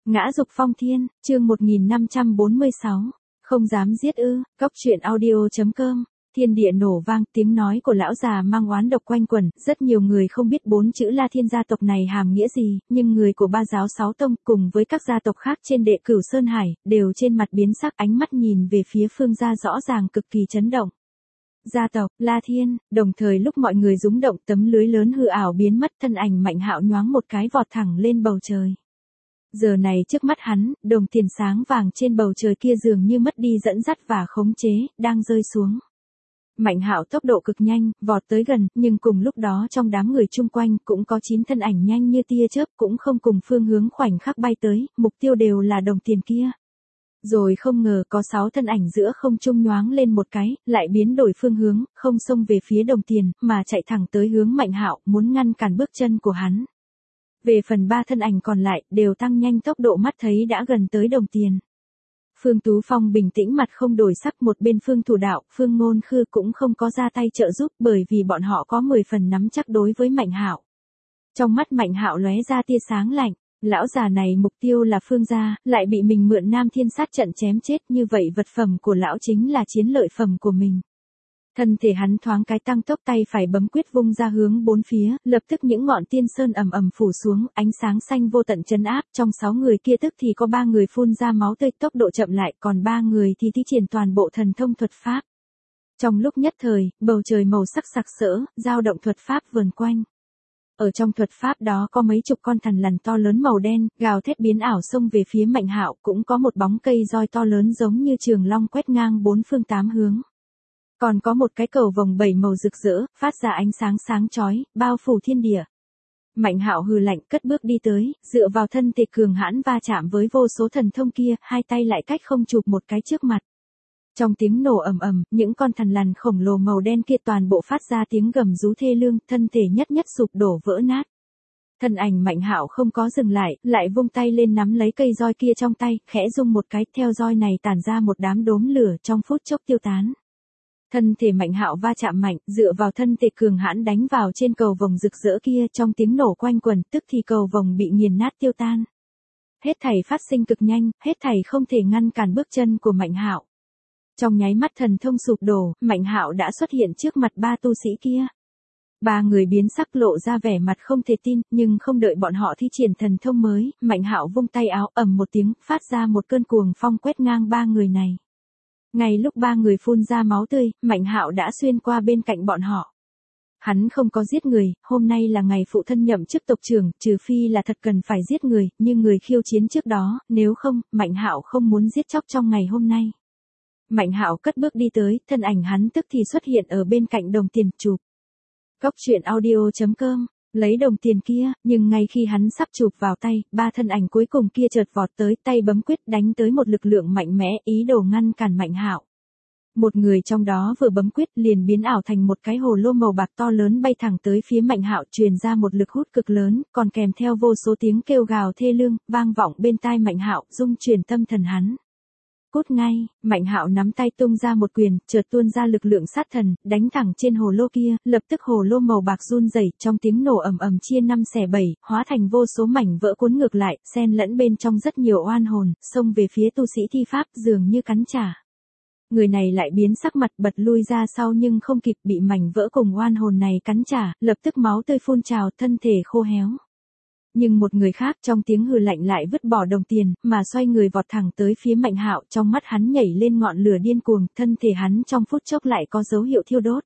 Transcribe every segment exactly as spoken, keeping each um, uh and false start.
Ngã dục phong thiên, chương một nghìn năm trăm bốn mươi sáu. Không dám giết ư, Cóc truyện audio.com. Thiên địa nổ vang, tiếng nói của lão già mang oán độc quanh quẩn, rất nhiều người không biết bốn chữ La Thiên gia tộc này hàm nghĩa gì, nhưng người của ba giáo sáu tông cùng với các gia tộc khác trên đệ Cửu Sơn Hải, đều trên mặt biến sắc, ánh mắt nhìn về phía Phương gia rõ ràng cực kỳ chấn động. Gia tộc La Thiên, đồng thời lúc mọi người rúng động, tấm lưới lớn hư ảo biến mất, thân ảnh Mạnh Hạo nhoáng một cái vọt thẳng lên bầu trời. Giờ này trước mắt hắn, đồng tiền sáng vàng trên bầu trời kia dường như mất đi dẫn dắt và khống chế, đang rơi xuống. Mạnh Hạo tốc độ cực nhanh, vọt tới gần, nhưng cùng lúc đó trong đám người chung quanh cũng có chín thân ảnh nhanh như tia chớp, cũng không cùng phương hướng khoảnh khắc bay tới, mục tiêu đều là đồng tiền kia. Rồi không ngờ có sáu thân ảnh giữa không trung nhoáng lên một cái, lại biến đổi phương hướng, không xông về phía đồng tiền, mà chạy thẳng tới hướng Mạnh Hạo, muốn ngăn cản bước chân của hắn. Về phần ba thân ảnh còn lại, đều tăng nhanh tốc độ, mắt thấy đã gần tới đồng tiền. Phương Tú Phong bình tĩnh mặt không đổi sắc, một bên Phương Thủ Đạo, Phương Ngôn Khư cũng không có ra tay trợ giúp, bởi vì bọn họ có mười phần nắm chắc đối với Mạnh Hạo. Trong mắt Mạnh Hạo lóe ra tia sáng lạnh, lão già này mục tiêu là Phương gia, lại bị mình mượn Nam Thiên sát trận chém chết, như vậy vật phẩm của lão chính là chiến lợi phẩm của mình. Thân thể hắn thoáng cái tăng tốc, tay phải bấm quyết vung ra hướng bốn phía, lập tức những ngọn tiên sơn ầm ầm phủ xuống, ánh sáng xanh vô tận trấn áp, trong sáu người kia tức thì có ba người phun ra máu tươi, tốc độ chậm lại, còn ba người thì thi triển toàn bộ thần thông thuật pháp. Trong lúc nhất thời, bầu trời màu sắc sặc sỡ, dao động thuật pháp vần quanh. Ở trong thuật pháp đó có mấy chục con thằn lằn to lớn màu đen, gào thét biến ảo xông về phía Mạnh Hạo, cũng có một bóng cây roi to lớn giống như trường long quét ngang bốn phương tám hướng. Còn có một cái cầu vồng bảy màu rực rỡ, phát ra ánh sáng sáng chói, bao phủ thiên địa. Mạnh Hạo hừ lạnh, cất bước đi tới, dựa vào thân thể cường hãn va chạm với vô số thần thông kia, hai tay lại cách không chụp một cái trước mặt. Trong tiếng nổ ầm ầm, những con thằn lằn khổng lồ màu đen kia toàn bộ phát ra tiếng gầm rú thê lương, thân thể nhất nhất sụp đổ vỡ nát. Thân ảnh Mạnh Hạo không có dừng lại, lại vung tay lên nắm lấy cây roi kia trong tay, khẽ rung một cái, theo roi này tản ra một đám đốm lửa, trong phút chốc tiêu tán. Thân thể Mạnh Hạo va chạm mạnh, dựa vào thân thể cường hãn đánh vào trên cầu vồng rực rỡ kia, trong tiếng nổ quanh quẩn, tức thì cầu vồng bị nghiền nát tiêu tan. Hết thảy phát sinh cực nhanh, hết thảy không thể ngăn cản bước chân của Mạnh Hạo. Trong nháy mắt thần thông sụp đổ, Mạnh Hạo đã xuất hiện trước mặt ba tu sĩ kia. Ba người biến sắc, lộ ra vẻ mặt không thể tin, nhưng không đợi bọn họ thi triển thần thông mới, Mạnh Hạo vung tay áo, ầm một tiếng, phát ra một cơn cuồng phong quét ngang ba người này. Ngay lúc ba người phun ra máu tươi, Mạnh Hạo đã xuyên qua bên cạnh bọn họ. Hắn không có giết người, hôm nay là ngày phụ thân nhậm chức tộc trưởng, trừ phi là thật cần phải giết người, như người khiêu chiến trước đó, nếu không, Mạnh Hạo không muốn giết chóc trong ngày hôm nay. Mạnh Hạo cất bước đi tới, thân ảnh hắn tức thì xuất hiện ở bên cạnh đồng tiền, chụp. Cóc truyện audio.com. Lấy đồng tiền kia, nhưng ngay khi hắn sắp chụp vào tay, ba thân ảnh cuối cùng kia chợt vọt tới, tay bấm quyết đánh tới một lực lượng mạnh mẽ, ý đồ ngăn cản Mạnh Hạo. Một người trong đó vừa bấm quyết liền biến ảo thành một cái hồ lô màu bạc to lớn bay thẳng tới phía Mạnh Hạo, truyền ra một lực hút cực lớn, còn kèm theo vô số tiếng kêu gào thê lương, vang vọng bên tai Mạnh Hạo, rung chuyển tâm thần hắn. Cút ngay, Mạnh Hạo nắm tay tung ra một quyền, chợt tuôn ra lực lượng sát thần, đánh thẳng trên hồ lô kia, lập tức hồ lô màu bạc run rẩy, trong tiếng nổ ầm ầm chia năm xẻ bảy, hóa thành vô số mảnh vỡ cuốn ngược lại, xen lẫn bên trong rất nhiều oan hồn, xông về phía tu sĩ thi pháp, dường như cắn trả. Người này lại biến sắc mặt, bật lui ra sau nhưng không kịp, bị mảnh vỡ cùng oan hồn này cắn trả, lập tức máu tươi phun trào, thân thể khô héo. Nhưng một người khác trong tiếng hừ lạnh lại vứt bỏ đồng tiền, mà xoay người vọt thẳng tới phía Mạnh Hạo, trong mắt hắn nhảy lên ngọn lửa điên cuồng, thân thể hắn trong phút chốc lại có dấu hiệu thiêu đốt.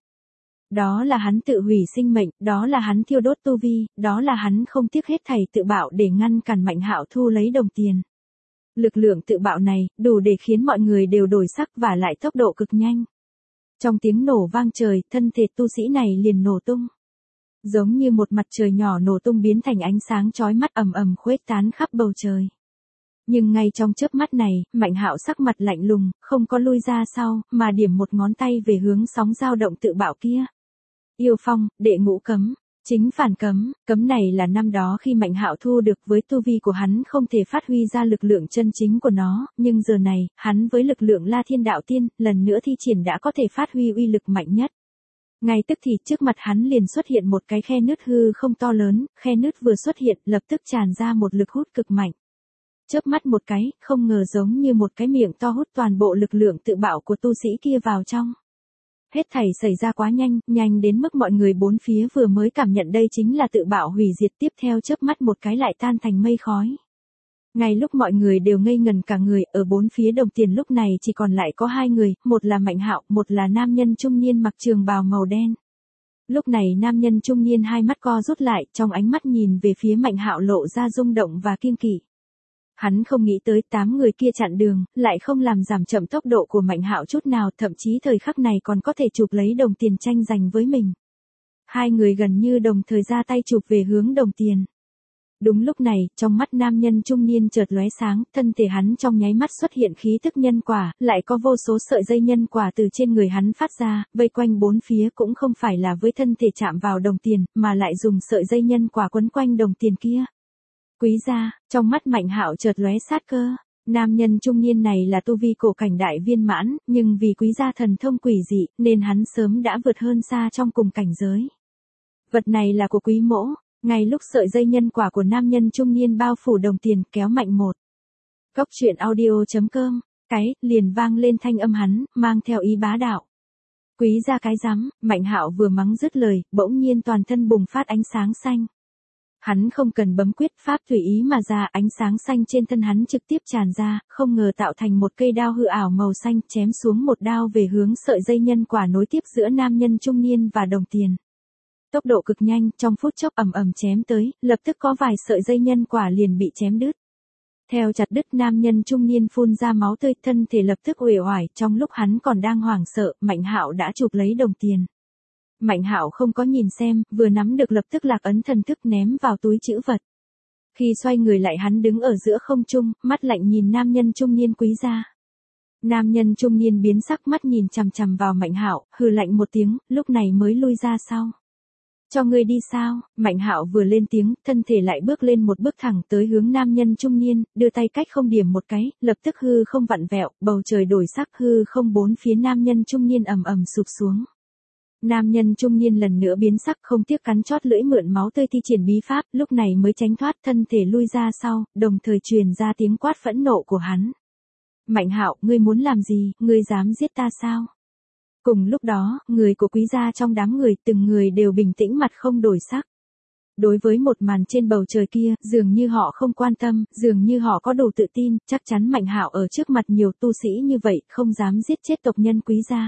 Đó là hắn tự hủy sinh mệnh, đó là hắn thiêu đốt tu vi, đó là hắn không tiếc hết thảy tự bạo để ngăn cản Mạnh Hạo thu lấy đồng tiền. Lực lượng tự bạo này, đủ để khiến mọi người đều đổi sắc và lại tốc độ cực nhanh. Trong tiếng nổ vang trời, thân thể tu sĩ này liền nổ tung. Giống như một mặt trời nhỏ nổ tung biến thành ánh sáng chói mắt ầm ầm khuếch tán khắp bầu trời. Nhưng ngay trong chớp mắt này, Mạnh Hạo sắc mặt lạnh lùng, không có lui ra sau, mà điểm một ngón tay về hướng sóng dao động tự bạo kia. Yêu phong, đệ ngũ cấm, chính phản cấm, cấm này là năm đó khi Mạnh Hạo thu được, với tu vi của hắn không thể phát huy ra lực lượng chân chính của nó, nhưng giờ này, hắn với lực lượng La Thiên Đạo Tiên, lần nữa thi triển đã có thể phát huy uy lực mạnh nhất. Ngay tức thì trước mặt hắn liền xuất hiện một cái khe nứt hư không to lớn, khe nứt vừa xuất hiện lập tức tràn ra một lực hút cực mạnh. Chớp mắt một cái, không ngờ giống như một cái miệng to hút toàn bộ lực lượng tự bạo của tu sĩ kia vào trong. Hết thảy xảy ra quá nhanh, nhanh đến mức mọi người bốn phía vừa mới cảm nhận đây chính là tự bạo hủy diệt, tiếp theo chớp mắt một cái lại tan thành mây khói. Ngay lúc mọi người đều ngây ngần cả người, ở bốn phía đồng tiền lúc này chỉ còn lại có hai người, một là Mạnh Hạo, một là nam nhân trung niên mặc trường bào màu đen. Lúc này nam nhân trung niên hai mắt co rút lại, trong ánh mắt nhìn về phía Mạnh Hạo lộ ra rung động và kiêng kỵ. Hắn không nghĩ tới tám người kia chặn đường, lại không làm giảm chậm tốc độ của Mạnh Hạo chút nào, thậm chí thời khắc này còn có thể chụp lấy đồng tiền tranh giành với mình. Hai người gần như đồng thời ra tay chụp về hướng đồng tiền. Đúng lúc này, trong mắt nam nhân trung niên chợt lóe sáng, thân thể hắn trong nháy mắt xuất hiện khí tức nhân quả, lại có vô số sợi dây nhân quả từ trên người hắn phát ra, vây quanh bốn phía cũng không phải là với thân thể chạm vào đồng tiền, mà lại dùng sợi dây nhân quả quấn quanh đồng tiền kia. Quý gia, trong mắt Mạnh Hạo chợt lóe sát cơ. Nam nhân trung niên này là tu vi cổ cảnh đại viên mãn, nhưng vì quý gia thần thông quỷ dị, nên hắn sớm đã vượt hơn xa trong cùng cảnh giới. Vật này là của quý mỗ. Ngay lúc sợi dây nhân quả của nam nhân trung niên bao phủ đồng tiền, kéo mạnh một. Cốc truyện audio chấm com, cái, liền vang lên thanh âm hắn, mang theo ý bá đạo. Quý gia cái rắm, Mạnh Hạo vừa mắng dứt lời, bỗng nhiên toàn thân bùng phát ánh sáng xanh. Hắn không cần bấm quyết pháp tùy ý mà ra, ánh sáng xanh trên thân hắn trực tiếp tràn ra, không ngờ tạo thành một cây đao hư ảo màu xanh, chém xuống một đao về hướng sợi dây nhân quả nối tiếp giữa nam nhân trung niên và đồng tiền. Tốc độ cực nhanh, trong phút chốc ầm ầm chém tới, lập tức có vài sợi dây nhân quả liền bị chém đứt. Theo chặt đứt, nam nhân trung niên phun ra máu tươi, thân thể lập tức uể oải, trong lúc hắn còn đang hoảng sợ, Mạnh Hạo đã chụp lấy đồng tiền. Mạnh Hạo không có nhìn xem, vừa nắm được lập tức lạc ấn thần thức ném vào túi trữ vật. Khi xoay người lại hắn đứng ở giữa không trung, mắt lạnh nhìn nam nhân trung niên quý gia. Nam nhân trung niên biến sắc, mắt nhìn chằm chằm vào Mạnh Hạo, hừ lạnh một tiếng, lúc này mới lui ra sau. Cho ngươi đi sao? Mạnh Hạo vừa lên tiếng, thân thể lại bước lên một bước thẳng tới hướng nam nhân trung niên, đưa tay cách không điểm một cái, lập tức hư không vặn vẹo, bầu trời đổi sắc, hư không bốn phía nam nhân trung niên ầm ầm sụp xuống. Nam nhân trung niên lần nữa biến sắc, không tiếc cắn chót lưỡi mượn máu tươi thi triển bí pháp, lúc này mới tránh thoát, thân thể lui ra sau, đồng thời truyền ra tiếng quát phẫn nộ của hắn. Mạnh Hạo, ngươi muốn làm gì, ngươi dám giết ta sao? Cùng lúc đó, người của quý gia trong đám người, từng người đều bình tĩnh mặt không đổi sắc. Đối với một màn trên bầu trời kia, dường như họ không quan tâm, dường như họ có đủ tự tin, chắc chắn Mạnh Hạo ở trước mặt nhiều tu sĩ như vậy, không dám giết chết tộc nhân quý gia.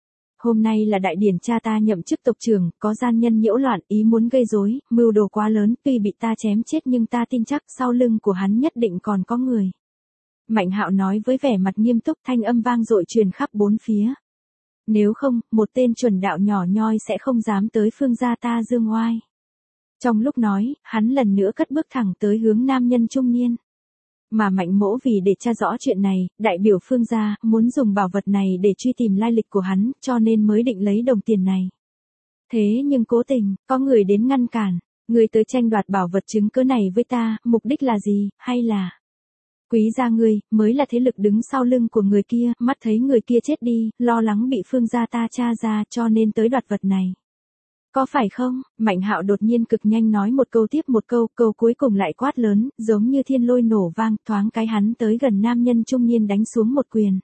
Hôm nay là đại điển cha ta nhậm chức tộc trưởng, có gian nhân nhiễu loạn, ý muốn gây rối, mưu đồ quá lớn, tuy bị ta chém chết nhưng ta tin chắc sau lưng của hắn nhất định còn có người. Mạnh Hạo nói với vẻ mặt nghiêm túc, thanh âm vang dội truyền khắp bốn phía. Nếu không, một tên chuẩn đạo nhỏ nhoi sẽ không dám tới phương gia ta dương oai. Trong lúc nói, hắn lần nữa cất bước thẳng tới hướng nam nhân trung niên. Mà Mạnh mỗ vì để tra rõ chuyện này, đại biểu phương gia, muốn dùng bảo vật này để truy tìm lai lịch của hắn, cho nên mới định lấy đồng tiền này. Thế nhưng cố tình, có người đến ngăn cản, người tới tranh đoạt bảo vật chứng cứ này với ta, mục đích là gì, hay là... Quý gia ngươi, mới là thế lực đứng sau lưng của người kia, mắt thấy người kia chết đi, lo lắng bị phương gia ta tra ra cho nên tới đoạt vật này. Có phải không? Mạnh Hạo đột nhiên cực nhanh nói một câu tiếp một câu, câu cuối cùng lại quát lớn, giống như thiên lôi nổ vang, thoáng cái hắn tới gần nam nhân trung niên đánh xuống một quyền.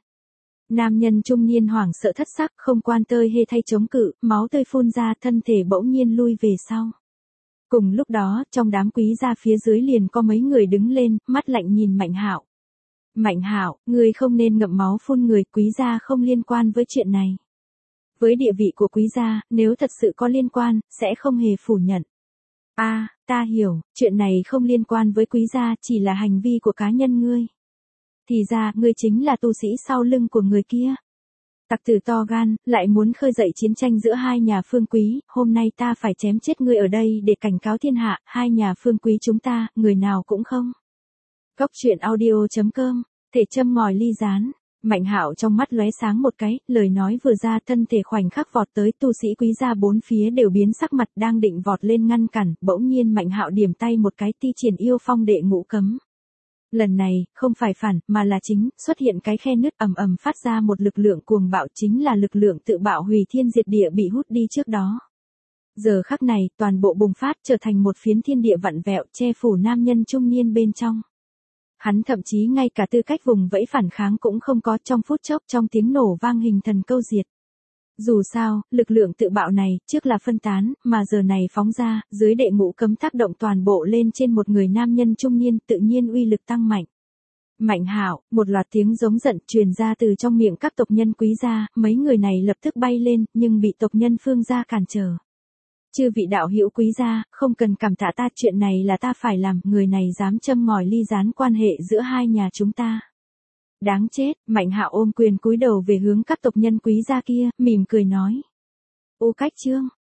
Nam nhân trung niên hoảng sợ thất sắc, không quan tơi hê thay chống cự, máu tươi phun ra, thân thể bỗng nhiên lui về sau. Cùng lúc đó, trong đám quý gia phía dưới liền có mấy người đứng lên, mắt lạnh nhìn Mạnh Hạo. Mạnh Hạo, ngươi không nên ngậm máu phun người, quý gia không liên quan với chuyện này. Với địa vị của quý gia, nếu thật sự có liên quan, sẽ không hề phủ nhận. A, à, ta hiểu, chuyện này không liên quan với quý gia, chỉ là hành vi của cá nhân ngươi. Thì ra, ngươi chính là tu sĩ sau lưng của người kia. Tặc tử to gan, lại muốn khơi dậy chiến tranh giữa hai nhà phương quý, hôm nay ta phải chém chết ngươi ở đây để cảnh cáo thiên hạ, hai nhà phương quý chúng ta, người nào cũng không. Cốc truyện audio chấm com, thể châm ngòi ly rán. Mạnh Hạo trong mắt lóe sáng một cái, lời nói vừa ra, thân thể khoảnh khắc vọt tới, tu sĩ quý gia bốn phía đều biến sắc mặt, đang định vọt lên ngăn cản, bỗng nhiên Mạnh Hạo điểm tay một cái, thi triển yêu phong đệ ngũ cấm. Lần này, không phải phản, mà là chính, xuất hiện cái khe nứt, ầm ầm phát ra một lực lượng cuồng bạo, chính là lực lượng tự bạo hủy thiên diệt địa bị hút đi trước đó. Giờ khắc này, toàn bộ bùng phát trở thành một phiến thiên địa vặn vẹo, che phủ nam nhân trung niên bên trong. Hắn thậm chí ngay cả tư cách vùng vẫy phản kháng cũng không có, trong phút chốc trong tiếng nổ vang hình thần câu diệt. Dù sao, lực lượng tự bạo này, trước là phân tán, mà giờ này phóng ra, dưới đệ ngũ cấm tác động toàn bộ lên trên một người nam nhân trung niên, tự nhiên uy lực tăng mạnh. Mạnh Hạo, một loạt tiếng giống giận truyền ra từ trong miệng các tộc nhân Quý gia, mấy người này lập tức bay lên, nhưng bị tộc nhân Phương gia cản trở. Chư vị đạo hữu Quý gia, không cần cảm tạ ta, chuyện này là ta phải làm, người này dám châm ngòi ly gián quan hệ giữa hai nhà chúng ta. Đáng chết, Mạnh Hạo ôm quyền cúi đầu về hướng các tộc nhân Quý gia kia, mỉm cười nói. U Cách Trương,